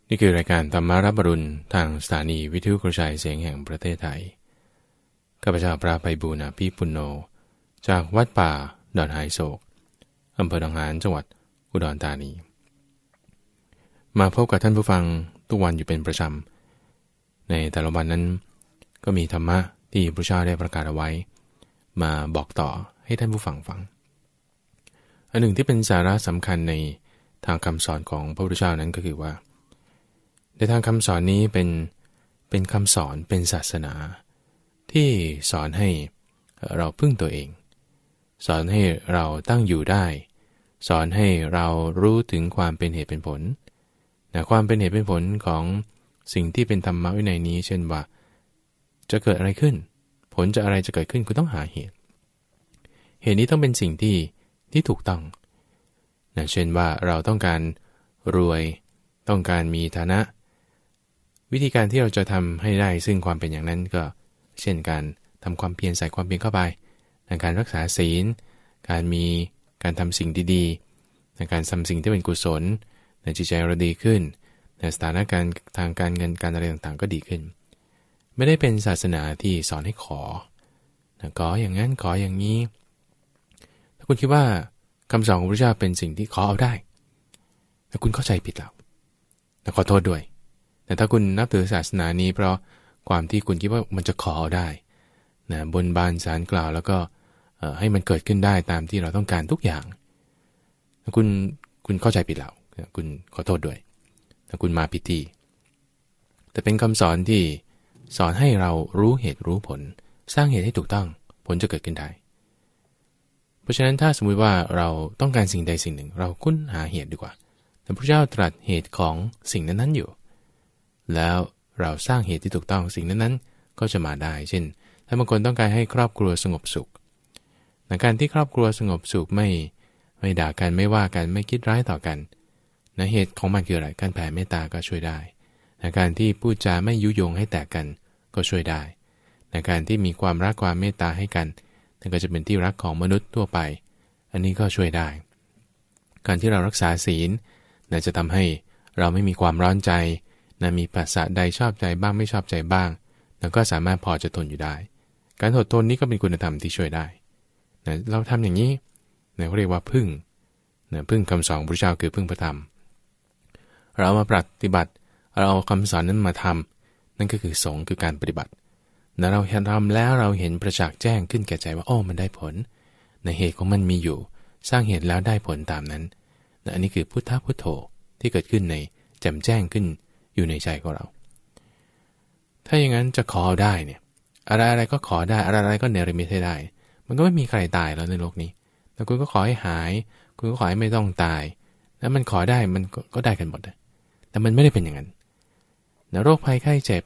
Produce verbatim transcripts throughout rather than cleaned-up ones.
นี่คือรายการธรรมารับอรุณทางสถานีวิทยุกระจายเสียงแห่งประเทศไทยข้าพเจ้าพระไพบูลย์ อภิปุณโญจากวัดป่าดอนหายโศกอำเภอหนองหานจังหวัดอุดรธานีมาพบกับท่านผู้ฟังทุกวันอยู่เป็นประจำในแต่ละวันนั้นก็มีธรรมะที่พระเจ้าได้ประกาศเอาไว้มาบอกต่อให้ท่านผู้ฟังฟังอันหนึ่งที่เป็นสาระสำคัญในทางคำสอนของพระพุทธเจ้านั้นก็คือว่าในทางคำสอนนี้เป็นเป็นคำสอนเป็นศาสนาที่สอนให้เราพึ่งตัวเองสอนให้เราตั้งอยู่ได้สอนให้เรารู้ถึงความเป็นเหตุเป็นผลแต่ความเป็นเหตุเป็นผลของสิ่งที่เป็นธรรมะวินัยนี้เช่นว่าจะเกิดอะไรขึ้นผลจะอะไรจะเกิดขึ้นคุณต้องหาเหตุเหตุนี้ต้องเป็นสิ่งที่ที่ถูกต้องนะเช่นว่าเราต้องการรวยต้องการมีฐานะวิธีการที่เราจะทำให้ได้ซึ่งความเป็นอย่างนั้นก็เช่นการทำความเพียรใส่ความเพียรเข้าไปในการรักษาศีลการมีการทำสิ่งดีๆในการทำสิ่งที่เป็นกุศลในจิตใจเราดีขึ้นในสถานการณ์ทางการเงินการอะไรต่างๆก็ดีขึ้นไม่ได้เป็นศาสนาที่สอนให้ขอขออย่างนั้นขออย่างนี้ถ้าคุณคิดว่าคำสอนของพระเจ้าเป็นสิ่งที่ขอเอาได้แต่คุณเข้าใจผิดแล้วแต่ขอโทษด้วยแต่ถ้าคุณนับถือศาสนานี้เพราะความที่คุณคิดว่ามันจะขอเอาได้นะบนบานสารกล่าวแล้วก็ให้มันเกิดขึ้นได้ตามที่เราต้องการทุกอย่างคุณคุณเข้าใจผิดแล้วคุณขอโทษด้วยแต่คุณมาผิดที่แต่เป็นคำสอนที่สอนให้เรารู้เหตุรู้ผลสร้างเหตุให้ถูกต้องผลจะเกิดขึ้นได้เพราะฉะนั้นถ้าสมมุติว่าเราต้องการสิ่งใดสิ่งหนึ่งเราค้นหาเหตุดีกว่าแต่พระเจ้าตรัสเหตุของสิ่งนั้นๆอยู่แล้วเราสร้างเหตุที่ถูกต้องสิ่งนั้นๆก็จะมาได้เช่นถ้าบางคนต้องการให้ครอบครัวสงบสุขในการที่ครอบครัวสงบสุขไม่ไม่ด่ากันไม่ว่ากันไม่คิดร้ายต่อกันนะเหตุของมันคืออะไรการแผ่เมตตาก็ช่วยได้ในการที่พูดจาไม่ยุยงให้แตกกันก็ช่วยได้ในการที่มีความรักความเมตตาให้กันนั่นก็จะเป็นที่รักของมนุษย์ทั่วไปอันนี้ก็ช่วยได้การที่เรารักษาศีลนะจะทำให้เราไม่มีความร้อนใจนะมีภาษาใดชอบใจบ้างไม่ชอบใจบ้างแล้วก็สามารถพอจะทนอยู่ได้การอดทนนี้ก็เป็นคุณธรรมที่ช่วยได้นะเราทำอย่างนี้นะเขาเรียกว่าพึ่งนะพึ่งคำสอนพระเจ้าคือพึ่งพระธรรมเรามาปฏิบัติเราเอาคำสอนนั้นมาทำนั่นก็คือสงฆ์คือการปฏิบัตินะเราทำแล้วเราเห็นประจักษ์แจ้งขึ้นแก่ใจว่าโอ้มันได้ผลในเหตุของมันมีอยู่สร้างเหตุแล้วได้ผลตามนั้นนะอันนี้คือพุทธพุทโธที่เกิดขึ้นในแจ่มแจ้งขึ้นอยู่ในใจของเราถ้าอย่างนั้นจะขอได้เนี่ยอะไรอะไรก็ขอได้อะไรอะไรก็เนรมิตให้ได้มันก็ไม่มีใครตายแล้วในโลกนี้แต่คุณก็ขอให้หายคุณก็ขอให้ไม่ต้องตายแล้วมันขอได้มันก็ได้กันหมดแต่มันไม่ได้เป็นอย่างนั้นโรคภัยไข้เจ็บ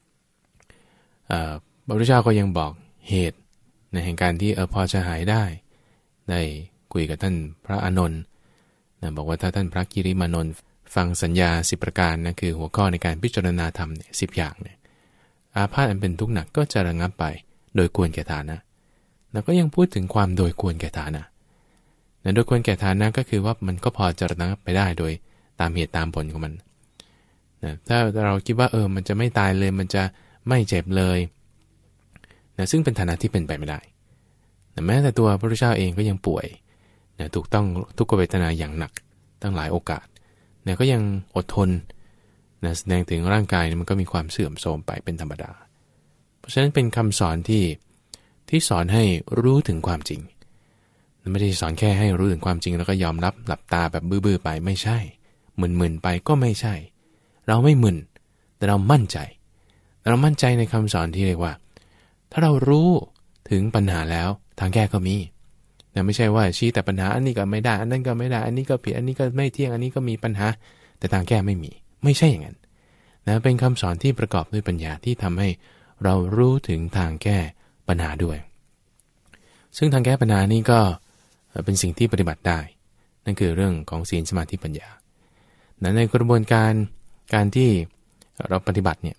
พระพุทธเจ้าก็ยังบอกเหตุในแห่งการที่เออพอจะหายได้ได้คุยกับท่านพระอานนท์นะบอกว่าถ้าท่านพระกิริมานนท์ฟังสัญญาสิบประการนะคือหัวข้อในการพิจารณาธรรมเนี่ยสิบอย่างเนี่ยอาพาธอันเป็นทุกข์หนักก็จะระงับไปโดยควรแก่ฐานะแล้วก็ยังพูดถึงความโดยควรแก่ฐานะนะโดยควรแก่ฐานะก็คือว่ามันก็พอจะระงับไปได้โดยตามเหตุตามผลของมันนะถ้าเราคิดว่าเออมันจะไม่ตายเลยมันจะไม่เจ็บเลยนะซึ่งเป็นฐานะที่เป็นไปไม่ได้นะแม้แต่ตัวพระพุทธเจ้าเองก็ยังป่วยนะถูกต้องทุกขเวทนาอย่างหนักตั้งหลายโอกาสเนี่ยก็ยังอดทนนะแสดงถึงร่างกายมันก็มีความเสื่อมโทรมไปเป็นธรรมดาเพราะฉะนั้นเป็นคำสอนที่ที่สอนให้รู้ถึงความจริงไม่ได้สอนแค่ให้รู้ถึงความจริงแล้วก็ยอมรับหลับตาแบบบื้อๆไปไม่ใช่มึนๆไปก็ไม่ใช่เราไม่มึนแต่เรามั่นใจเรามั่นใจในคำสอนที่เรียกว่าถ้าเรารู้ถึงปัญหาแล้วทางแก้ก็มีนะไม่ใช่ว่าชี้แต่ปัญหาอันนี้ก็ไม่ได้อันนั้นก็ไม่ได้อันนี้ก็ผิดอันนี้ก็ไม่เที่ยงอันนี้ก็มีปัญหาแต่ทางแก้ไม่มีไม่ใช่อย่างนั้นนะเป็นคำสอนที่ประกอบด้วยปัญญาที่ทำให้เรารู้ถึงทางแก้ปัญหาด้วยซึ่งทางแก้ปัญหานี้ก็เป็นสิ่งที่ปฏิบัติได้นั่นคือเรื่องของศีลสมาธิปัญญาในกระบวนการการที่เราปฏิบัติเนี่ย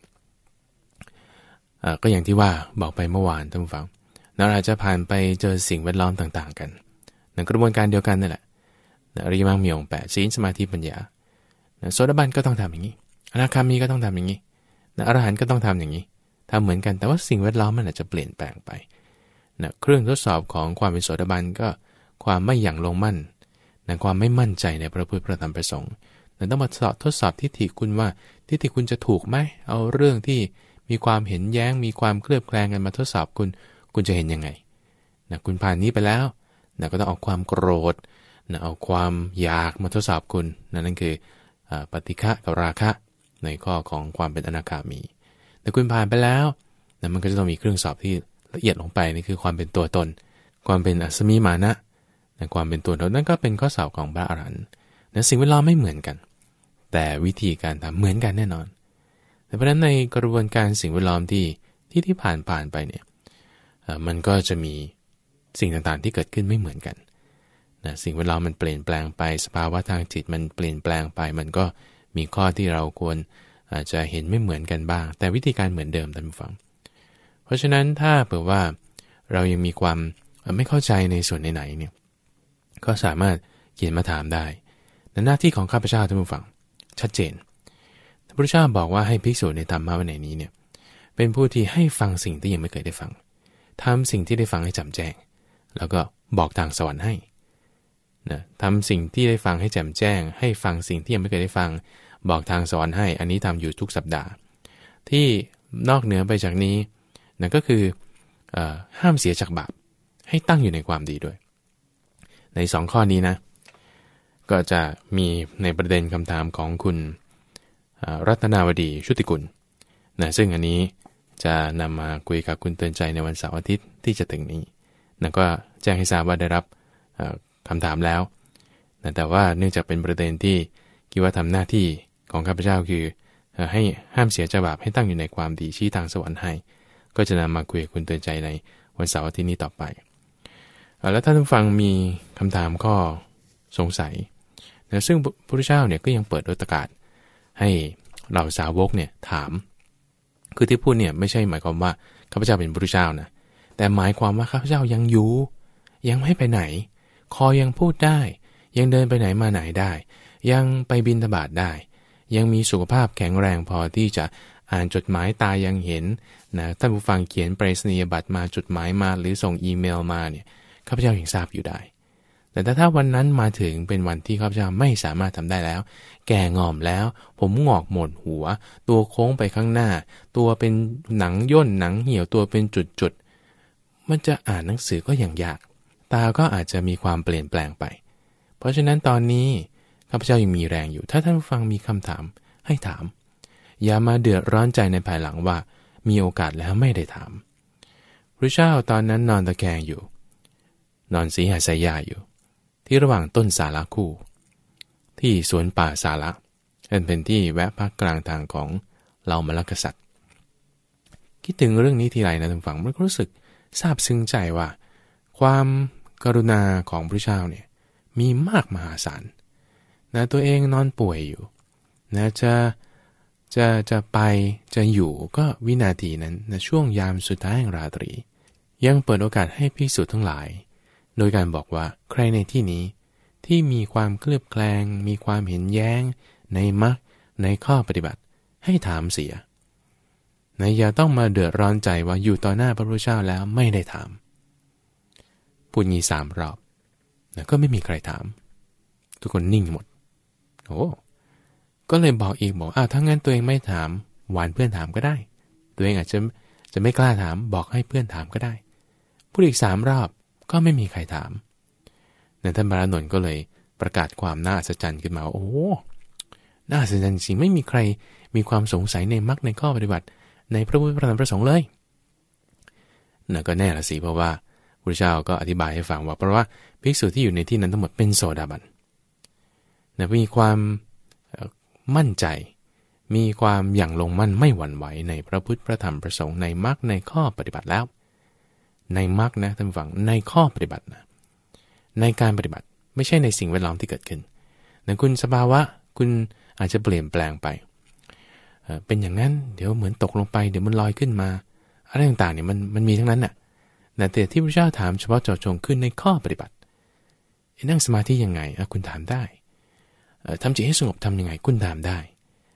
ก็อย่างที่ว่าบอกไปเมื่อวานท่านผู้ฟังเราอาจจะผ่านไปเจอสิ่งแวดล้อมต่างๆกันในกระบวนการเดียวกันนั่นแหละอริยมรรคมีองค์แปดศีลสมาธิปัญญาโสดาบันก็ต้องทำอย่างนี้อนาคามีก็ต้องทำอย่างนี้นะอรหันต์ก็ต้องทำอย่างนี้ทำเหมือนกันแต่ว่าสิ่งแวดล้อมมันอาจจะเปลี่ยนแปลงไปนะเครื่องทดสอบของความเป็นโสดาบันก็ความไม่หยั่งลงมั่นนะความไม่มั่นใจในพระพุทธพระธรรมพระสงฆ์นะต้องมาสอบทดสอบทิฏฐิคุณว่าทิฏฐิคุณจะถูกไหมเอาเรื่องที่มีความเห็นแย้งมีความเคลือบแคลงกันมาทดสอบคุณคุณจะเห็นยังไงนะคุณผ่านนี้ไปแล้วนะก็ต้องเอาความโกรธนะเอาความอยากมาทดสอบคุณนะนั่นคือปฏิฆะกับราคะในข้อของความเป็นอนาคามีแต่คุณผ่านไปแล้วนะมันก็จะต้องมีเครื่องสอบที่ละเอียดลงไปนี่คือความเป็นตัวตนความเป็นอัสมิมานะนะความเป็นตัวตนนั่นก็เป็นข้อสอบของพระอรหันต์นะสิ่งแวดล้อมไม่เหมือนกันแต่วิธีการทำเหมือนกันแน่นอนเพราะฉะนั้นในกระบวนการสิ่งแวดล้อมที่ที่ที่ผ่านผ่านไปเนี่ยมันก็จะมีสิ่งต่างๆที่เกิดขึ้นไม่เหมือนกันนะสิ่งแวดล้อมมันเปลี่ยนแปลงไปสภาวะทางจิตมันเปลี่ยนแปลงไปมันก็มีข้อที่เราควรอาจจะเห็นไม่เหมือนกันบ้างแต่วิธีการเหมือนเดิมท่านผู้ฟังเพราะฉะนั้นถ้าเผื่อว่าเรายังมีความไม่เข้าใจในส่วนไหนๆเนี่ยก็สามารถเขียนมาถามได้หน้าที่ของข้าพเจ้าท่านผู้ฟังชัดเจนพระพุทธเจ้าบอกว่าให้ภิกษุในธรรมะวินัยนี้เนี่ยเป็นผู้ที่ให้ฟังสิ่งที่ยังไม่เคยได้ฟังทำสิ่งที่ได้ฟังให้แจ่มแจ้งแล้วก็บอกทางสวรรค์ให้นะทำสิ่งที่ได้ฟังให้แจ่มแจ้งให้ฟังสิ่งที่ยังไม่เคยได้ฟังบอกทางสวรรค์ให้อันนี้ทำอยู่ทุกสัปดาห์ที่นอกเหนือไปจากนี้นั่นก็คือเอ่อห้ามเสียจากบาปให้ตั้งอยู่ในความดีด้วยในสองข้อนี้นะก็จะมีในประเด็นคำถามของคุณรัตนาวดีชุติกุลนะซึ่งอันนี้จะนำมาคุยกับคุณเตือนใจในวันเสาร์อาทิตย์ที่จะถึงนี้นะก็แจ้งให้ทราบว่าได้รับคำถามแล้วนะแต่ว่าเนื่องจากเป็นประเด็นที่คิดว่าทำหน้าที่ของข้าพเจ้าคือให้ห้ามเสียจากบาปให้ตั้งอยู่ในความดีชี้ทางสวรรค์ให้ก็จะนำมาคุยกับคุณเตือนใจในวันเสาร์อาทิตย์นี้ต่อไปแล้วท่านผู้ฟังมีคำถามข้อสงสัยนะซึ่งพระพุทธเจ้าเนี่ยก็ยังเปิดโอกาสให้เหล่าสาวกเนี่ยถามคือที่พูดเนี่ยไม่ใช่หมายความว่าข้าพเจ้าเป็นพระพุทธเจ้านะแต่หมายความว่าข้าพเจ้ายังอยู่ยังไม่ไปไหนคอยังพูดได้ยังเดินไปไหนมาไหนได้ยังไปบิณฑบาตได้ยังมีสุขภาพแข็งแรงพอที่จะอ่านจดหมายตายังเห็นนะท่านผู้ฟังเขียนไปรษณียบัตรมาจดหมายมาหรือส่งอีเมลมาเนี่ยข้าพเจ้ายังทราบอยู่ได้แต่ถ้าวันนั้นมาถึงเป็นวันที่ข้าพเจ้าไม่สามารถทำได้แล้วแก่งอมแล้วผมงอกหมดหัวตัวโค้งไปข้างหน้าตัวเป็นหนังย่นหนังเหี่ยวตัวเป็นจุดๆมันจะอ่านหนังสือก็อย่างยากตาก็อาจจะมีความเปลี่ยนแปลงไปเพราะฉะนั้นตอนนี้ข้าพเจ้ายังมีแรงอยู่ถ้าท่านผู้ฟังมีคำถามให้ถามอย่ามาเดือดร้อนใจในภายหลังว่ามีโอกาสแล้วไม่ได้ถามพระเจ้าตอนนั้นนอนตะแคงอยู่นอนสีหสายยาอยู่ที่ระหว่างต้นสาระคู่ที่สวนป่าสาระอันเป็นที่แวะพักกลางทางของเหล่ามลกษัตริย์คิดถึงเรื่องนี้ทีไรนะท่านฟังมันก็รู้สึกซาบซึ้งใจว่าความกรุณาของพระเจ้าเนี่ยมีมากมหาศาลนะตัวเองนอนป่วยอยู่นะจะจะจะไปจะอยู่ก็วินาทีนั้นนะช่วงยามสุดท้ายแห่งราตรียังเปิดโอกาสให้ภิกษุทั้งหลายโดยการบอกว่าใครในที่นี้ที่มีความเคลือบแคลงมีความเห็นแย้งในมรรคในข้อปฏิบัติให้ถามเสียนะอย่าต้องมาเดือดร้อนใจว่าอยู่ต่อหน้าพระพุทธเจ้าแล้วไม่ได้ถามพูดงี้สามรอบนะก็ไม่มีใครถามทุกคนนิ่งหมดโอ้ก็เลยบอกอีกบอกอ้าวถ้างั้นตัวเองไม่ถามหวานเพื่อนถามก็ได้ตัวเองอาจจะจะไม่กล้าถามบอกให้เพื่อนถามก็ได้พูดอีกสามรอบก็ไม่มีใครถามในท่านพระอานนท์ก็เลยประกาศความน่าอัศจรรย์ขึ้นมาโอ้น่าอัศจรรย์จริงไม่มีใครมีความสงสัยในมรรคในข้อปฏิบัติในพระพุทธพระธรรมพระสงฆ์เลยนั่นก็แน่ละสิเพราะว่าพระเจ้าก็อธิบายให้ฟังว่าเพราะว่าภิกษุที่อยู่ในที่นั้นทั้งหมดเป็นโสดาบันนะมีความมั่นใจมีความหยั่งลงมั่นไม่หวั่นไหวในพระพุทธพระธรรมพระสงฆ์ในมรรคในข้อปฏิบัติแล้วในมรรคนะท่านฟังในข้อปฏิบัตินะในการปฏิบัติไม่ใช่ในสิ่งแวดล้อมที่เกิดขึ้นแต่คุณสภาวะคุณอาจจะเปลี่ยนแปลงไปเป็นอย่างนั้นเดี๋ยวเหมือนตกลงไปเดี๋ยวมันลอยขึ้นมาอะไรต่างๆเนี่ยมันมันมีทั้งนั้นน่ะแต่ที่พระเจ้าถามเฉพาะเจาะจงขึ้นในข้อปฏิบัตินั่งสมาธิยังไงคุณถามได้ทำจิตให้สงบทำยังไงคุณถามได้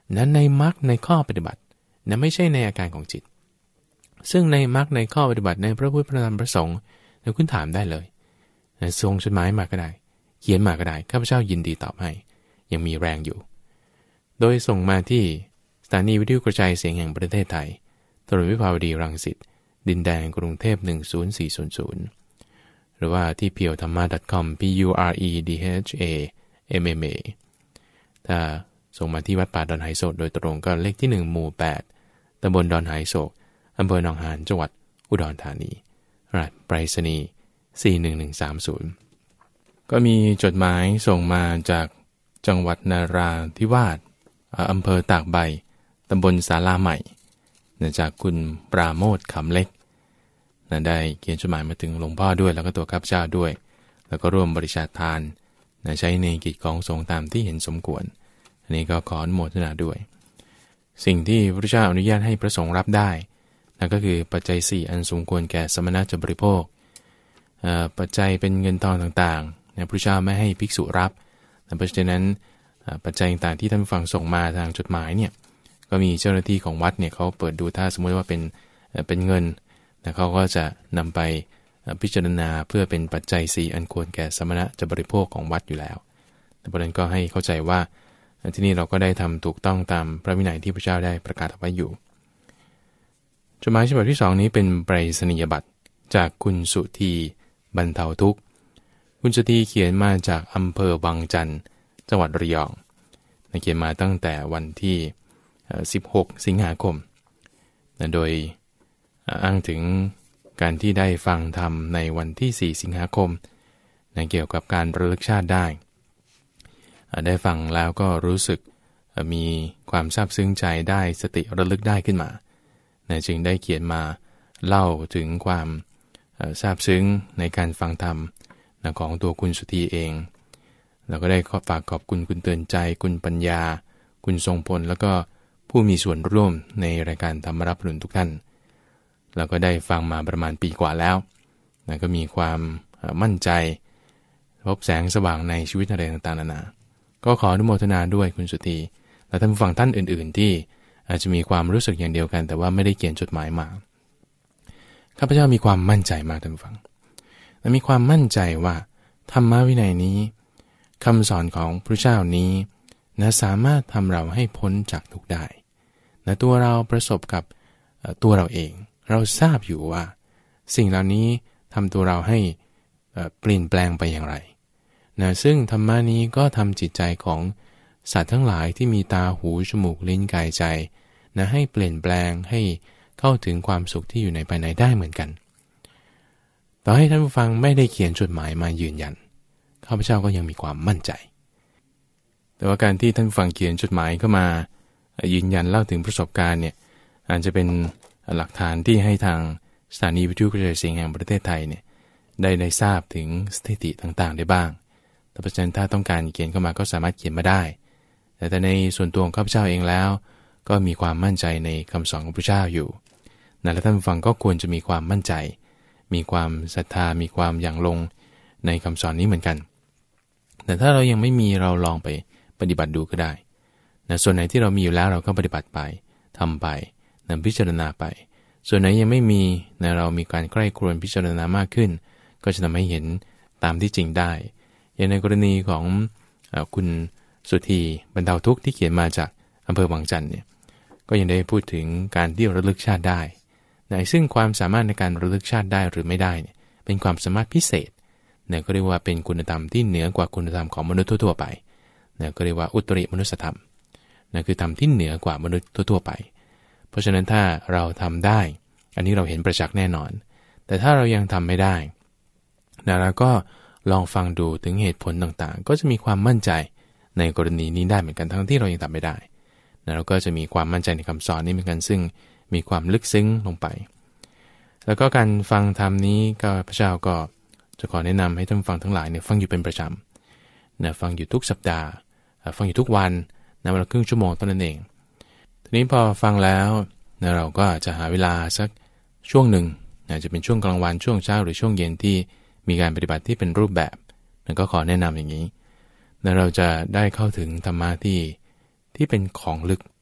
นั้นในมรรคในข้อปฏิบัตินะไม่ใช่ในอาการของจิตซึ่งในมรรคในข้อปฏิบัติในพระพุทธพระธรรมพระสงฆ์นะคุณถามได้เลยนะส่งจดหมายมาก็ได้เขียนมาก็ได้ข้าพเจ้ายินดีตอบให้ยังมีแรงอยู่โดยส่งมาที่สถานีวิทยุกระจายเสียงแห่งประเทศไทยถนนวิภาวดีรังสิตดินแดงกรุงเทพหนึ่งศูนย์สี่ศูนย์ศูนย์หรือว่าที่ พี โอ ธรรมะ ดอท คอม p u r e d h a m m a ถ้าส่งมาที่วัดป่าดอนไหโศกโดยตรงก็เลขที่หนึ่งหมู่แปดตำบลดอนไหโศกอำเภอหนองหานจังหวัดอุดรธานีรหัสไปรษณีย์สี่หนึ่งหนึ่งสามศูนย์ก็มีจดหมายส่งมาจากจังหวัดนาราธิวาสอำเภอตากใบตำบลศาลาใหม่จากคุณปราโมทขำเล็กได้เขียนจดหมายมาถึงหลวงพ่อด้วยแล้วก็ตัวข้าพเจ้าด้วยแล้วก็ร่วมบริจาคทานใช้ในกิจของสงฆ์ตามที่เห็นสมควรอันนี้ก็ขออนุโมทนาด้วยสิ่งที่พระพุทธเจ้าอนุญาตให้พระสงฆ์รับได้นั่นก็คือปัจจัยสี่อันสมควรแก่สมณะจะบริโภคปัจจัยเป็นเงินทองต่างๆพระพุทธเจ้าไม่ให้ภิกษุรับเพราะฉะนั้นปัจจัยต่างๆที่ท่านฟังส่งมาทางจดหมายเนี่ยก็มีเจ้าหน้าที่ของวัดเนี่ยเขาเปิดดูถ้าสมมติว่าเป็นเป็นเงินนะเขาก็จะนำไปพิจารณาเพื่อเป็นปัจจัยสี่อันควรแก่สมณะจะบริโภคของวัดอยู่แล้วเพราะฉะนั้นก็ให้เข้าใจว่าที่นี่เราก็ได้ทำถูกต้องตามพระวินัยที่พระเจ้าได้ประกาศเอาไว้อยู่จดหมายฉบับที่สองนี้เป็นไปรษณียบัตรจากคุณสุธีบรรเทาทุกข์คุณสุธีเขียนมาจากอำเภอวังจันทร์จังหวัดระยองเขียนมาตั้งแต่วันที่สิบหกสิงหาคมโดยอ้างถึงการที่ได้ฟังธรรมในวันที่สี่สิงหาคมเกี่ยวกับการระลึกชาติได้ได้ฟังแล้วก็รู้สึกมีความซาบซึ้งใจได้สติระลึกได้ขึ้นมาจึงได้เขียนมาเล่าถึงความซาบซึ้งในการฟังธรรมของตัวคุณสุธีเองเราก็ได้ขอฝากขอบคุณคุณเตือนใจคุณปัญญาคุณทรงพลแล้วก็ผู้มีส่วนร่วมในรายการธรรมรับรุนทุกท่านเราก็ได้ฟังมาประมาณปีกว่าแล้วนะก็มีความมั่นใจพบแสงสว่างในชีวิตอะไรต่างๆนานาก็ขออนุโมทนาด้วยคุณสุธีและท่านผู้ฟังท่านอื่นๆที่อาจจะมีความรู้สึกอย่างเดียวกันแต่ว่าไม่ได้เขียนจดหมายมาข้าพเจ้ามีความมั่นใจมากท่านผู้ฟังและมีความมั่นใจว่าธรรมวินัยนี้คำสอนของพระเจ้านี้นะสามารถทำเราให้พ้นจากทุกข์ได้และตัวเราประสบกับตัวเราเองเราทราบอยู่ว่าสิ่งเหล่านี้ทำตัวเราให้เปลี่ยนแปลงไปอย่างไรนะซึ่งธรรมะนี้ก็ทำจิตใจของสัตว์ทั้งหลายที่มีตาหูจมูกลิ้นกายใจนะให้เปลี่ยนแปลงให้เข้าถึงความสุขที่อยู่ในภายในได้เหมือนกันต่อให้ท่านผู้ฟังไม่ได้เขียนจดหมายมายืนยันข้าพเจ้าก็ยังมีความมั่นใจแต่ว่าการที่ท่านฟังเขียนจดหมายเข้ามายืนยันเล่าถึงประสบการณ์เนี่ยอาจจะเป็นหลักฐานที่ให้ทางสถานีวิทยุกระจายเสียงแห่งประเทศไทยเนี่ยได้ได้ทราบถึงสถิติต่างๆได้บ้างแต่เพราะฉะนั้นถ้าต้องการเขียนเข้ามาก็สามารถเขียนมาได้แต่แต่ในส่วนตัวของข้าพเจ้าเองแล้วก็มีความมั่นใจในคำสอนของพระเจ้าอยู่และท่านฟังก็ควรจะมีความมั่นใจมีความศรัทธามีความอย่างลงในคำสอนนี้เหมือนกันแต่ถ้าเรายังไม่มีเราลองไปปฏิบัติดูก็ได้นะส่วนไหนที่เรามีอยู่แล้วเราก็ปฏิบัติไปทำไปนำพิจารณาไปส่วนไหนยังไม่มีนะเรามีการใกล้ครวญพิจารณามากขึ้นก็จะทำให้เห็นตามที่จริงได้อย่างในกรณีของเอ่อคุณสุธีบรรเทาทุกข์ที่เขียนมาจากอำเภอวังจันทร์เนี่ยก็ยังได้พูดถึงการที่ระลึกชาติได้นะซึ่งความสามารถในการระลึกชาติได้หรือไม่ได้เนี่ยเป็นความสามารถพิเศษเนี่ยก็เรียกว่าเป็นคุณธรรมที่เหนือกว่าคุณธรรมของมนุษย์ทั่วๆไปเนี่ยก็เรียกว่าอุตริมนุสธรรมนะคือธรรมที่เหนือกว่ามนุษย์ทั่วๆไปเพราะฉะนั้นถ้าเราทำได้อันนี้เราเห็นประจักษ์แน่นอนแต่ถ้าเรายังทำไม่ได้นะเราก็ลองฟังดูถึงเหตุผลต่างๆก็จะมีความมั่นใจในกรณีนี้ได้เหมือนกันทั้งที่เรายังทำไม่ได้นะเราก็จะมีความมั่นใจในคำสอนนี้เหมือนกันซึ่งมีความลึกซึ้งลงไปแล้วก็การฟังธรรมนี้ก็พระเจ้าก็จะขอแนะนำให้ท่านฟังทั้งหลายเนี่ยฟังอยู่เป็นประจำนะฟังอยู่ทุกสัปดาห์ฟังอยู่ทุกวันนะวันละครึ่งชั่วโมงเท่านั้นเองทีนี้พอฟังแล้วนะเราก็จะหาเวลาสักช่วงหนึ่งนะจะเป็นช่วงกลางวันช่วงเช้าหรือช่วงเย็นที่มีการปฏิบัติที่เป็นรูปแบบนะก็ขอแนะนำอย่างนี้นะเราจะได้เข้าถึงธรรมะที่ที่เป็นของลึก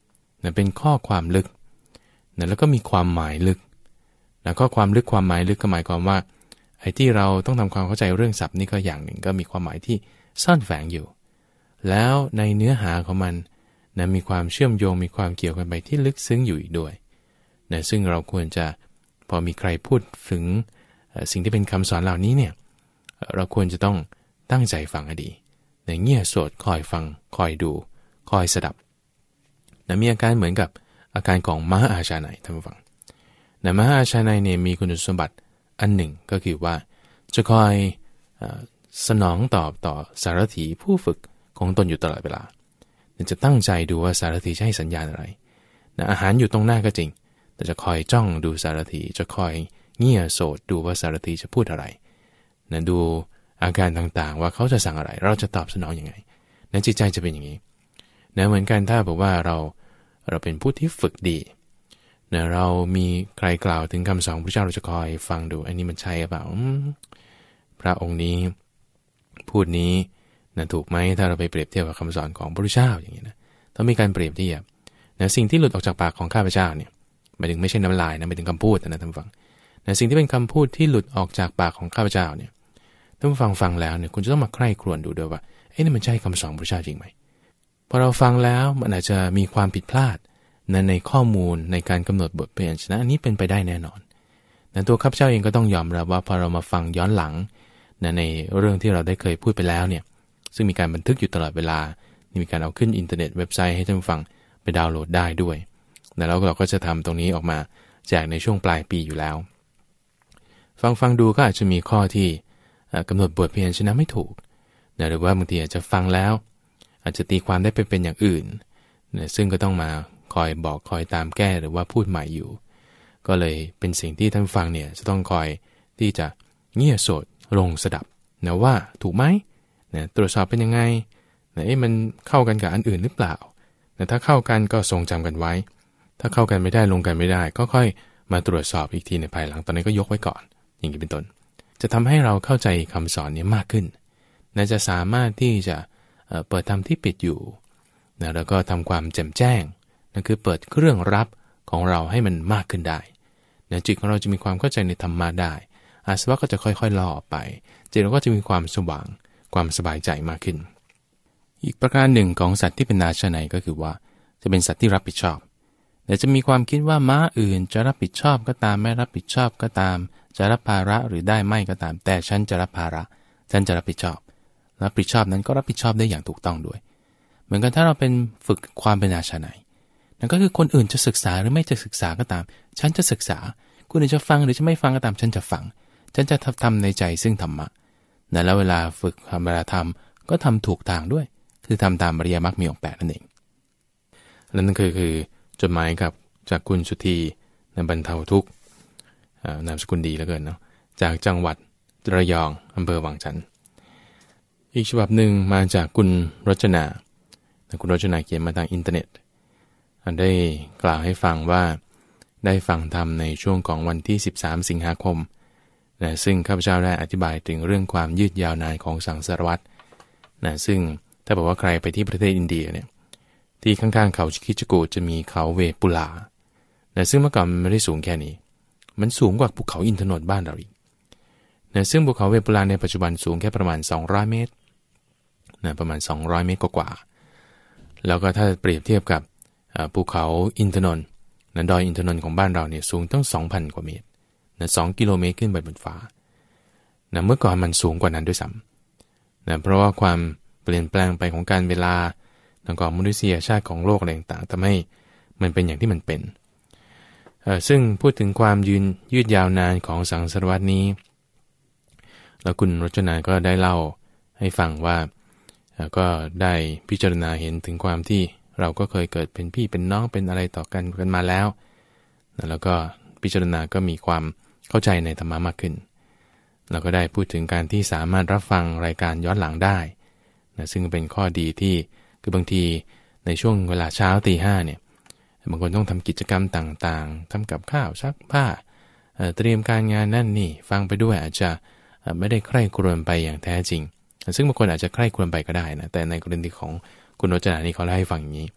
นะเป็นข้อความลึกนะแล้วก็มีความหมายลึกนะข้อความลึกความหมายลึกก็หมายความว่าไอ้ที่เราต้องทำความเข้าใจเรื่องศัพท์นี่ก็อย่างหนึ่งก็มีความหมายที่ซ่อนแฝงอยู่แล้วในเนื้อหาของมันนะมีความเชื่อมโยงมีความเกี่ยวกันไปที่ลึกซึ้งอยู่อีกด้วยนะซึ่งเราควรจะพอมีใครพูดถึงสิ่งที่เป็นคำสอนเหล่านี้เนี่ยเราควรจะต้องตั้งใจฟังให้ดีในเงี่ยโสดคอยฟังคอยดูคอยสดับนะมีอาการเหมือนกับอาการของมหาอาชาไนท่านผู้ฟังนะมหาอาชาไนเนี่ยมีคุณสมบัติอันหนึ่งก็คือว่าจะคอยสนองตอบต่อสารถีผู้ฝึกของตนอยู่ตลอดเวลาจะตั้งใจดูว่าสารถีจะให้สัญญาณอะไรนะอาหารอยู่ตรงหน้าก็จริงแต่จะคอยจ้องดูสารถีจะคอยเงี่ยโสดดูว่าสารถีจะพูดอะไรนะดูอาการต่างๆว่าเขาจะสั่งอะไรเราจะตอบสนองยังไงนะจิตใจจะเป็นอย่างนี้นะเหมือนกันถ้าบอกว่าเราเราเป็นผู้ที่ฝึกดีนะเรามีใครกล่าวถึงคำสอนพระเจ้าเราจะคอยฟังดูอันนี้มันใช่หรือเปล่าพระองค์นี้พูดนี้นะถูกไหมถ้าเราไปเปรียบเทียบกับคำสอนของพระพุทธเจ้าอย่างนี้นะต้องมีการเปรียบเทียบนะสิ่งที่หลุดออกจากปากของข้าพเจ้าเนี่ยหมายถึงไม่ใช่น้ำลายนะหมายถึงคำพูดนะท่านฟังนะสิ่งที่เป็นคำพูดที่หลุดออกจากปากของข้าพเจ้าเนี่ยท่านฟังฟังแล้วเนี่ยคุณจะต้องมาใคร่ครวญดูด้วยว่าเอ๊ะนี่มันใช่คำสอนพระเจ้าจริงไหมพอเราฟังแล้วมันอาจจะมีความผิดพลาดนะในข้อมูลในการกำหนดบทพยัญชนะอันนี้เป็นไปได้แน่นอนนะตัวข้าพเจ้าเองก็ต้องยอมรับว่าพอเรามาฟังย้อนหลังนะในเรื่องที่เราได้เคยพูดไปแล้วเนี่ยซึ่งมีการบันทึกอยู่ตลอดเวลามีการเอาขึ้นอินเทอร์เน็ตเว็บไซต์ให้ท่านฟังไปดาวน์โหลดได้ด้วยแล้วเราก็จะทำตรงนี้ออกมาแจกในช่วงปลายปีอยู่แล้วฟังฟังดูก็อาจจะมีข้อที่กำหนดบทพยัญชนะไม่ถูกนะหรือว่าบางทีอาจจะฟังแล้วอาจจะตีความได้ไปเป็นอย่างอื่นนะซึ่งก็ต้องมาคอยบอกคอยตามแก้หรือว่าพูดใหม่อยู่ก็เลยเป็นสิ่งที่ท่านฟังเนี่ยจะต้องคอยที่จะเงี่ยโสดลงสดับนะว่าถูกไหมนะตรวจสอบเป็นยังไงนะเอ๊ะมันเข้ากันกับอันอื่นหรือเปล่านะถ้าเข้ากันก็ทรงจำกันไว้ถ้าเข้ากันไม่ได้ลงกันไม่ได้ก็ค่อยมาตรวจสอบอีกทีในภายหลังตอนนี้ก็ยกไว้ก่อนอย่างนี้เป็นต้นจะทำให้เราเข้าใจคำสอนนี้มากขึ้นนะจะสามารถที่จะเปิดธรรมที่ปิดอยู่นะแล้วก็ทำความแจ่มแจ้งนั่นคือเปิดเครื่องรับของเราให้มันมากขึ้นได้นะจิตของเราจะมีความเข้าใจในธรรมะได้อาสวะก็จะค่อยๆล่อออกไปจิตเราก็จะมีความสว่างความสบายใจมากขึ้นอีกประการหนึ่งของสัตว์ที่เป็นอาชาไนก็คือว่าจะเป็นสัตว์ที่รับผิดชอบแต่จะมีความคิดว่าม้าอื่นจะรับผิดชอบก็ตามไม่รับผิดชอบก็ตามจะรับภาระหรือได้ไม่ก็ตามแต่ฉันจะรับภาระฉันจะรับผิดชอบรับผิดชอบนั้นก็รับผิดชอบได้อย่างถูกต้องด้วยเหมือนกันถ้าเราเป็นฝึกความเป็นอาชาไนนั่นก็คือคนอื่นจะศึกษาหรือไม่จะศึกษาก็ตามฉันจะศึกษาคนอื่นจะฟังหรือจะไม่ฟังก็ตามฉันจะฟังฉันจะทำในใจซึ่งธรรมะนะแล้วเวลาฝึกเวลาทำก็ทำถูกทางด้วยคือทำตามอริยมรรคมีองค์แปดนั่นเองและนั่นคือคือจดหมายกับจากคุณสุธีในบรรเทาทุกข์นามสกุลดีเหลือเกินเนาะจากจังหวัดระยองอำเภอวังจันทร์อีกฉบับหนึ่งมาจากคุณรจนาคุณรจนาเขียนมาทางอินเทอร์เน็ตได้กล่าวให้ฟังว่าได้ฟังธรรมในช่วงของวันที่สิบสามสิงหาคมนะซึ่งข้าพเจ้าได้อธิบายถึงเรื่องความยืดยาวนานของสังสารวัฏนะซึ่งถ้าบอกว่าใครไปที่ประเทศอินเดียเนี่ยที่ข้างๆเขาคิจกูฏจะมีเขาเวปุลานะซึ่งเมื่อก่อนมันไม่ได้สูงแค่นี้มันสูงกว่าภูเขาอินทนนท์บ้านเราอีกนะซึ่งภูเขาเวปุลาในปัจจุบันสูงแค่ประมาณสองร้อยเมตรนะประมาณสองร้อยเมตรกว่าๆแล้วก็ถ้าเปรียบเทียบกับภูเขาอินทนนท์นะดอยอินทนนท์ของบ้านเราเนี่ยสูงตั้ง สองพัน กว่าเมตรนะสองกิโลเมตรขึ้นไปบนฟ้านะเมื่อก่อนมันสูงกว่านั้นด้วยซ้ำนะเพราะว่าความเปลี่ยนแปลงไปของการเวลาทางของมนุษยชาติของโลกอะไรต่างๆทำให้มันเป็นอย่างที่มันเป็นซึ่งพูดถึงความยืนยืดยาวนานของสังสารวัฏนี้แล้วคุณรจนาก็ได้เล่าให้ฟังว่าก็ได้พิจารณาเห็นถึงความที่เราก็เคยเกิดเป็นพี่เป็นน้องเป็นอะไรต่อกันกันมาแล้วแล้วก็พิจารณาก็มีความเข้าใจในธรรมะมากขึ้นเราก็ได้พูดถึงการที่สามารถรับฟังรายการย้อนหลังได้นะซึ่งเป็นข้อดีที่คือบางทีในช่วงเวลาเช้าตีห้าเนี่ยบางคนต้องทำกิจกรรมต่างๆทำกับข้าวซักผ้าเตรียมการงานนั่นนี่ฟังไปด้วยอาจจะไม่ได้ใคร่ครวญไปอย่างแท้จริงซึ่งบางคนอาจจะใคร่ครวญไปก็ได้นะแต่ในกรณีของคุณรจนานี่เขาเล่าให้ฟังอย่างนี้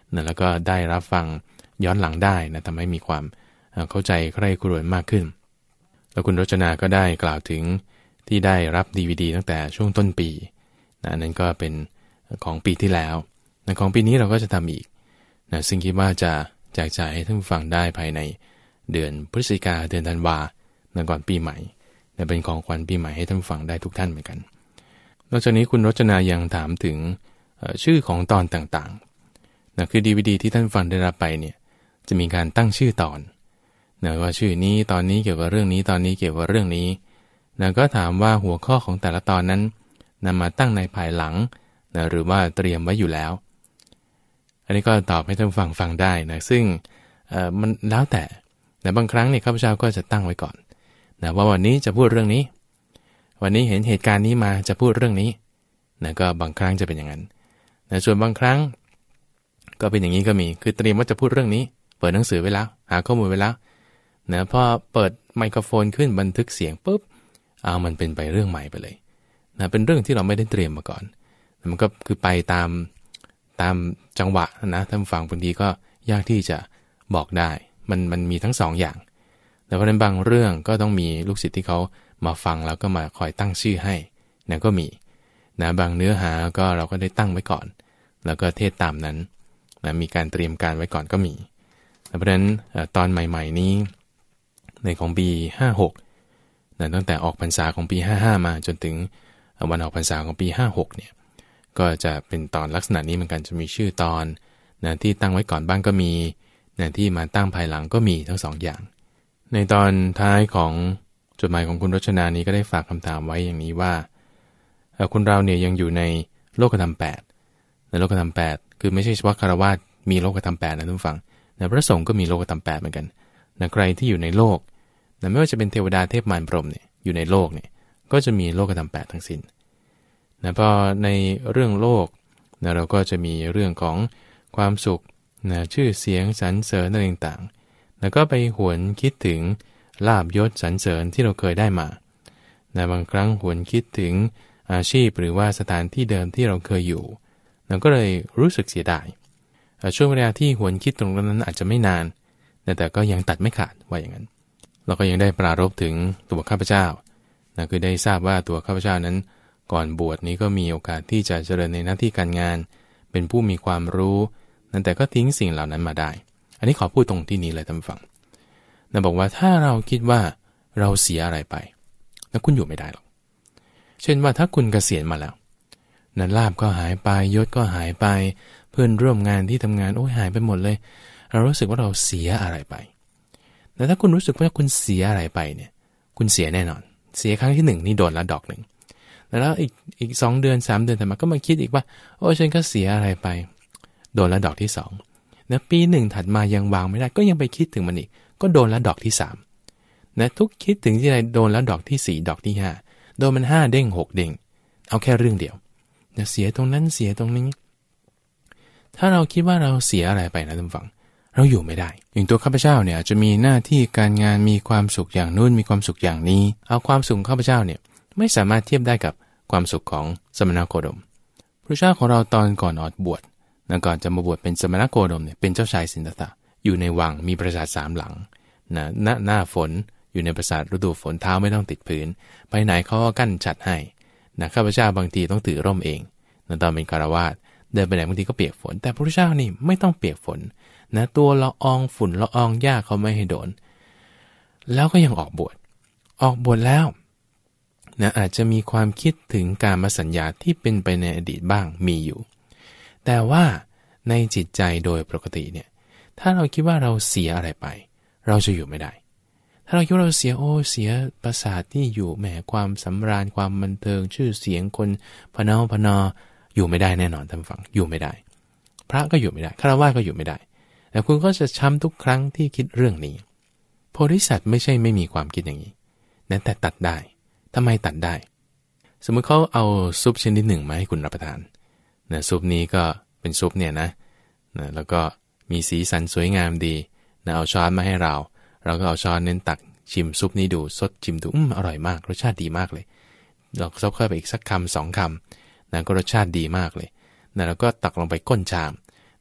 นะแล้วก็ได้รับฟังย้อนหลังได้นะทำให้มีความเข้าใจใคร่ครวญมากขึ้นแล้วคุณรจนาก็ได้กล่าวถึงที่ได้รับ ดี วี ดี ตั้งแต่ช่วงต้นปีนะนั้นก็เป็นของปีที่แล้วนะของปีนี้เราก็จะทำอีกนะซึ่งคิดว่าจะแจกจ่ายให้ท่านฟังได้ภายในเดือนพฤศจิกาเดือนธันวานะก่อนปีใหม่นะเป็นของขวัญปีใหม่ให้ท่านฟังได้ทุกท่านเหมือนกันนอกจากนี้คุณรจนายังถามถึงชื่อของตอนต่างๆนะคือ ดี วี ดี ที่ท่านฟังได้รับไปเนี่ยจะมีการตั้งชื่อตอนนะว่าชื่อนี้ตอนนี้เกี่ยวกับเรื่องนี้ตอนนี้เกี่ยวกับเรื่องนี้นะก็ถามว่าหัวข้อของแต่ละตอนนั้นนำมาตั้งในภายหลังนะหรือว่าเตรียมไว้อยู่แล้วอันนี้ก็ตอบให้ท่านฟังฟังได้นะซึ่งมันแล้วแต่แต่บางครั้งเนี่ยข้าพเจ้าก็จะตั้งไว้ก่อนนะว่าวันนี้จะพูดเรื่องนี้วันนี้เห็นเหตุการณ์นี้มาจะพูดเรื่องนี้นะก็บางครั้งจะเป็นอย่างนั้นนะส่วนบางครั้งก็เป็นอย่างนี้ก็มีคือเตรียมว่าจะพูดเรื่องนี้เปิดหนังสือไว้แล้วหาข้อมูลไว้แล้วนะพอเปิดไมโครโฟนขึ้นบันทึกเสียงปุ๊บเอามันเป็นไปเรื่องใหม่ไปเลยนะเป็นเรื่องที่เราไม่ได้เตรียมมาก่อนมันก็คือไปตามตามจังหวะนะท่านฟังบางทีก็ยากที่จะบอกได้มันมันมีทั้งสองอย่างแต่เพราะนั้นบางเรื่องก็ต้องมีลูกศิษย์ที่เขามาฟังแล้วก็มาคอยตั้งชื่อให้นะก็มีนะบางเนื้อหาก็เราก็ได้ตั้งไว้ก่อนแล้วก็เทศตามนั้นนะมีการเตรียมการไว้ก่อนก็มีเพราะฉะนั้นตอนใหม่ๆนี้ในของปีห้าหกนะตั้งแต่ออกพรรษาของปีห้าห้ามาจนถึงวันออกพรรษาของปีห้าหกเนี่ยก็จะเป็นตอนลักษณะนี้เหมือนกันจะมีชื่อตอนนะที่ตั้งไว้ก่อนบ้างก็มีนะที่มาตั้งภายหลังก็มีทั้งสองอย่างในตอนท้ายของจดหมายของคุณรจนานี้ก็ได้ฝากคำถามไว้อย่างนี้ว่าคุณเราเนี่ยยังอยู่ในโลกธรรมแปดในโลกธรรมแปดคือไม่ใช่เฉพาะคฤหัสถ์มีโลกธรรมแปดนะทุกฝั่งนะพระสงฆ์ก็มีโลกธรรมแปดเหมือนกันนะใครที่อยู่ในโลกนะไม่ว่าจะเป็นเทวดาเทพมารพรหมเนี่ยอยู่ในโลกเนี่ยก็จะมีโลกธรรมแปดทั้งสิ้นนะพอในเรื่องโลกนะเราก็จะมีเรื่องของความสุขนะชื่อเสียงสรรเสริญอะไรต่างๆแล้วก็ไปหวนคิดถึงลาภยศสรรเสริญที่เราเคยได้มานะบางครั้งหวนคิดถึงอาชีพหรือว่าสถานที่เดิมที่เราเคยอยู่เราก็เลยรู้สึกเสียดายช่วงเวลาที่หวนคิดตรงนั้นอาจจะไม่นานแต่ก็ยังตัดไม่ขาดว่าอย่างนั้นเราก็ยังได้ปรารภถึงตัวข้าพเจ้านะคือได้ทราบว่าตัวข้าพเจ้านั้นก่อนบวชนี้ก็มีโอกาสที่จะเจริญในหน้าที่การงานเป็นผู้มีความรู้นั่นแต่ก็ทิ้งสิ่งเหล่านั้นมาได้อันนี้ขอพูดตรงที่นี้เลยท่านฟังนะบอกว่าถ้าเราคิดว่าเราเสียอะไรไปแล้วคุณอยู่ไม่ได้หรอกเช่นว่าถ้าคุณเกษียณมาแล้วนั้นลาภก็หายไปยศก็หายไปเพื่อนร่วมงานที่ทำงานโอ้ยหายไปหมดเลยเรารู้สึกว่าเราเสียอะไรไปแต่ถ้าคุณรู้สึกว่าคุณเสียอะไรไปเนี่ยคุณเสียแน่นอนเสียครั้งที่หนึ่งนี่โดนละดอกหนึ่งแล้วอีกอีกสองเดือนสามเดือนแต่มาก็มาคิดอีกว่าโอ้ฉันก็เสียอะไรไปโดนละดอกที่สองนะปีหนึ่งถัดมายังวางไม่ได้ก็ยังไปคิดถึงมันอีกก็โดนละดอกที่สามนะทุกคิดถึงที่ไรโดนละดอกที่สี่ดอกที่ห้าโดนมันห้าเด้งหกเด้งเอาแค่เรื่องเดียวนะเสียตรงนั้นเสียตรงนี้ถ้าเราคิดว่าเราเสียอะไรไปนะท่านฟังเราอยู่ไม่ได้อย่างตัวข้าพเจ้าเนี่ยจะมีหน้าที่การงานมีความสุขอย่างนู้นมีความสุขอย่างนี้เอาความสุขข้าพเจ้าเนี่ยไม่สามารถเทียบได้กับความสุขของสมณโคดมพระเจ้าของเราตอนก่อนออกบวชนะก่อนจะมาบวชเป็นสมณโคดมเนี่ยเป็นเจ้าชายสิทธัตถะอยู่ในวังมีปราสาทสามหลังนะหน้าหน้าฝนอยู่ในปราสาทฤดูฝนเท้าไม่ต้องติดพื้นไปไหนเขาก็กั้นฉัตรให้นะข้าพเจ้าบางทีต้องถือร่มเองนะตอนเป็นคฤหัสถ์เดินไปไหนบางทีก็เปียกฝนแต่พระเจ้านี่ไม่ต้องเปียกฝนนะตัวละอองฝุ่นละอองหญ้าเขาไม่ให้โดนแล้วก็ยังออกบวชออกบวชแล้วนะอาจจะมีความคิดถึงการมาสัญญาที่เป็นไปในอดีตบ้างมีอยู่แต่ว่าในจิตใจโดยปกติเนี่ยถ้าเราคิดว่าเราเสียอะไรไปเราจะอยู่ไม่ได้ถ้าเราคิดว่าเราเสียโอ้เสียประสาทที่อยู่แหมความสำราญความบันเทิงชื่อเสียงคนพเนาพนออยู่ไม่ได้แน่นอนท่านฟังอยู่ไม่ได้พระก็อยู่ไม่ได้ฆราวาสก็อยู่ไม่ได้แต่คุณก็จะช้ำทุกครั้งที่คิดเรื่องนี้โพธิสัตว์ไม่ใช่ไม่มีความคิดอย่างนี้นั้นแต่ตัดได้ทำไมตัดได้สมมุติเขาเอาซุปชนิดหนึ่งมาให้คุณรับประทานนะซุปนี้ก็เป็นซุปเนี่ยนะนะแล้วก็มีสีสันสวยงามดีนะเอาช้อนมาให้เราเราก็เอาช้อนเน้นตักชิมซุปนี้ดูสดชิมดูอืมอร่อยมากรสชาติดีมากเลยเราซบเข้าไปอีกสักคำสองคำนะก็รสชาติดีมากเลยนะแล้วก็ตักลงไปก้นชาม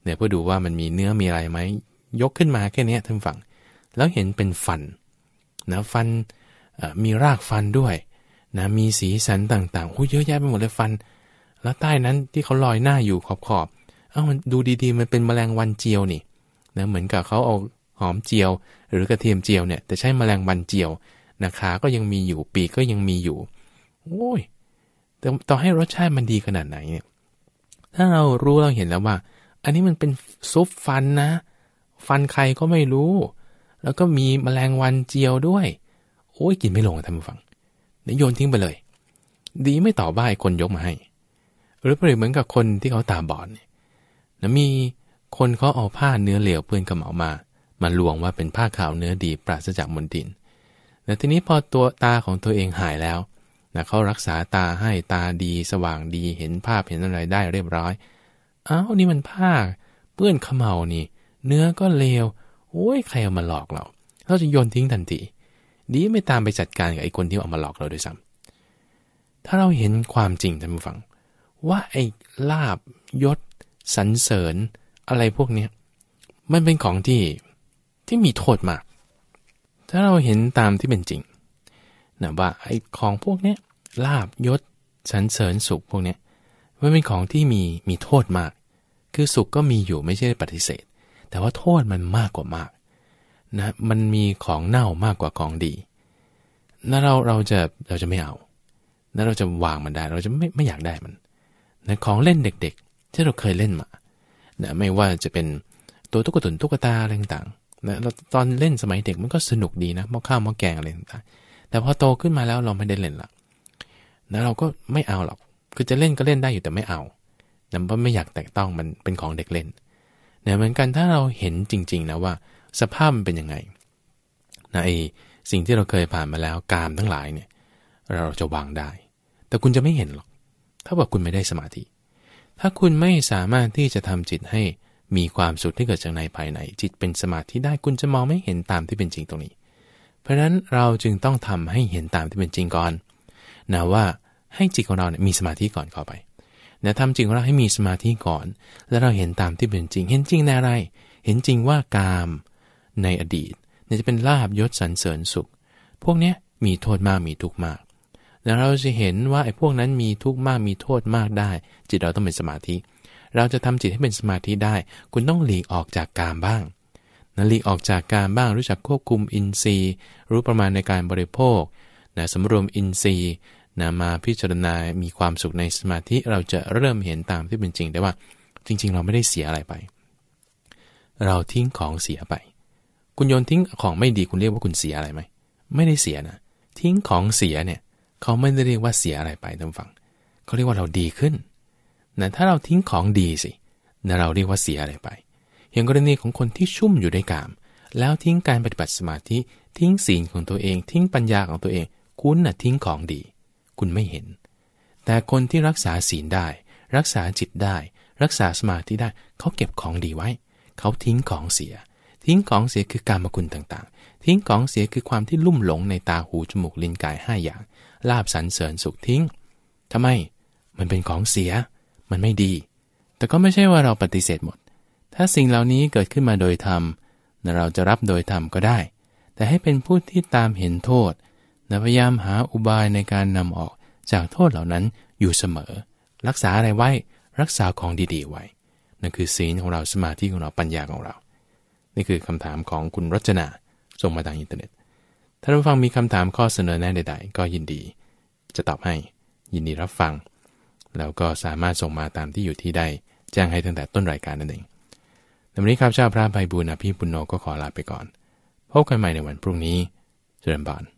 เนี่ยเพื่อดูว่ามันมีเนื้อมีอะไรไหมยกขึ้นมาแค่นี้ท่านฟังแล้วเห็นเป็นฟันนะฟันมีรากฟันด้วยนะมีสีสันต่างๆโอ้เยอะแยะไปหมดเลยฟันแล้วใต้นั้นที่เขาลอยหน้าอยู่ขอบๆเอ้ามันดูดีๆมันเป็นแมลงวันเจียวนี่นะเหมือนกับเขาเอาหอมเจียวหรือกระเทียมเจียวเนี่ยแต่ใช้แมลงวันเจียวนะขาก็ยังมีอยู่ปีกก็ยังมีอยู่โอ้ยแต่ต่อให้รสชาติมันดีขนาดไหนเนี่ยถ้าเรารู้เราเห็นแล้วว่าอันนี้มันเป็นซุปฟันนะฟันใครก็ไม่รู้แล้วก็มีแมลงวันเจียวด้วยโอ้ยกินไม่ลงท่านผู้ฟังโยนทิ้งไปเลยดีไม่ต่อบ้าไอ้คนยกมาให้หรือเปรียบเหมือนกับคนที่เขาตาบอดเนี่ยนะมีคนเขาเอาผ้าเนื้อเหลวเปื้อนกระเหมามามาลวงว่าเป็นผ้าขาวเนื้อดีปราศจากมลทินแต่ทีนี้พอตัวตาของตัวเองหายแล้วนะเขารักษาตาให้ตาดีสว่างดีเห็นภาพเห็นอะไรได้เรียบร้อยอ้าวนี่มันผ้าเปื้อนเขม่านี่เนื้อก็เลวโอ้ยใครเอามาหลอกเราเราจะโยนทิ้งทันทีดีไม่ตามไปจัดการกับไอ้คนที่เอามาหลอกเราด้วยซ้ำถ้าเราเห็นความจริงท่านผู้ฟังว่าไอ้ลาบยศสรรเสริญอะไรพวกนี้มันเป็นของที่ที่มีโทษมากถ้าเราเห็นตามที่เป็นจริงนะว่าไอ้ของพวกนี้ลาบยศสรรเสริญสุขพวกนี้มันเป็นของที่มีมีโทษมากคือสุขก็มีอยู่ไม่ใช่ปฏิเสธแต่ว่าโทษมันมากกว่ามากนะมันมีของเน่ามากกว่าของดีแล้วเราเราจะเราจะไม่เอาแล้วเราจะวางมันได้เราจะไม่ไม่อยากได้มันนะของเล่นเด็กๆที่เราเคยเล่นมานะไม่ว่าจะเป็นตัวตุ๊กตุนตุ๊กตาอะไรต่างๆนะเราตอนเล่นสมัยเด็กมันก็สนุกดีนะหม้อข้าวหม้อแกงอะไรต่างๆแต่พอโตขึ้นมาแล้วเราไม่ได้เล่นละแล้วเราก็ไม่เอาหรอกคือจะเล่นก็เล่นได้อยู่แต่ไม่เอานะเพราะไม่อยากแตะต้องมันเป็นของเด็กเล่นเนี่ยเหมือนกันถ้าเราเห็นจริงๆนะว่าสภาพมันเป็นยังไงนะไอ้สิ่งที่เราเคยผ่านมาแล้วกามทั้งหลายเนี่ยเราจะวางได้แต่คุณจะไม่เห็นหรอกถ้าว่าคุณไม่ได้สมาธิถ้าคุณไม่สามารถที่จะทำจิตให้มีความสุขที่เกิดจากในภายในจิตเป็นสมาธิได้คุณจะมองไม่เห็นตามที่เป็นจริงตรงนี้เพราะฉะนั้นเราจึงต้องทำให้เห็นตามที่เป็นจริงก่อนนะว่าให้จิตของเราเนี่ยมีสมาธิก่อนเข้าไปนะทำจิตของเราให้มีสมาธิก่อนแล้วเราเห็นตามที่เป็นจริงเห็นจริงในอะไรเห็นจริงว่ากามในอดีตเนี่ยจะเป็นลาภยศสรรเสริญสุขพวกนี้มีโทษมากมีทุกข์มากแล้วเราจะเห็นว่าไอ้พวกนั้นมีทุกข์มากมีโทษมากได้จิตเราต้องเป็นสมาธิเราจะทำจิตให้เป็นสมาธิได้คุณต้องหลีกออกจากกามบ้างนะหลีกออกจากกามบ้างรู้จักควบคุมอินทรีย์รู้ประมาณในการบริโภคนะสำรวมอินทรีย์นะมาพิจารณามีความสุขในสมาธิเราจะเริ่มเห็นตามที่เป็นจริงได้ว่าจริงๆเราไม่ได้เสียอะไรไปเราทิ้งของเสียไปคุณโยนทิ้งของไม่ดีคุณเรียกว่าคุณเสียอะไรไหมไม่ได้เสียนะทิ้งของเสียเนี่ยเขาไม่ได้เรียกว่าเสียอะไรไปท่านฟังเขาเรียกว่าเราดีขึ้นนะถ้าเราทิ้งของดีสินะเราเรียกว่าเสียอะไรไปอย่างกรณีของคนที่ชุ่มอยู่ในกามแล้วทิ้งการปฏิบัติสมาธิทิ้งศีลของตัวเองทิ้งปัญญาของตัวเองคุณน่ะทิ้งของดีคุณไม่เห็นแต่คนที่รักษาศีลได้รักษาจิตได้รักษาสมาธิได้เขาเก็บของดีไว้เขาทิ้งของเสียทิ้งของเสียคือกามคุณต่างๆทิ้งของเสียคือความที่ลุ่มหลงในตาหูจมูกลิ้นกายห้าอย่างลาภสรรเสริญสุขทิ้งทำไมมันเป็นของเสียมันไม่ดีแต่ก็ไม่ใช่ว่าเราปฏิเสธหมดถ้าสิ่งเหล่านี้เกิดขึ้นมาโดยธรรมเราจะรับโดยธรรมก็ได้แต่ให้เป็นผู้ที่ตามเห็นโทษพยายามหาอุบายในการนำออกจากโทษเหล่านั้นอยู่เสมอรักษาอะไรไว้รักษาของดีๆไว้นั่นคือศีลของเราสมาธิของเราปัญญาของเรานี่คือคำถามของคุณรจนาส่งมาทางอินเทอร์เน็ตถ้าท่านฟังมีคำถามข้อเสนอแนะใดๆก็ยินดีจะตอบให้ยินดีรับฟังแล้วก็สามารถส่งมาตามที่อยู่ที่ได้แจ้งให้ตั้งแต่ต้นรายการนั่นเองในวันนี้ข้าพเจ้าพระไพบูลย์อภิปุณโญก็ขอลาไปก่อนพบกันใหม่ในวันพรุ่งนี้เจริญพร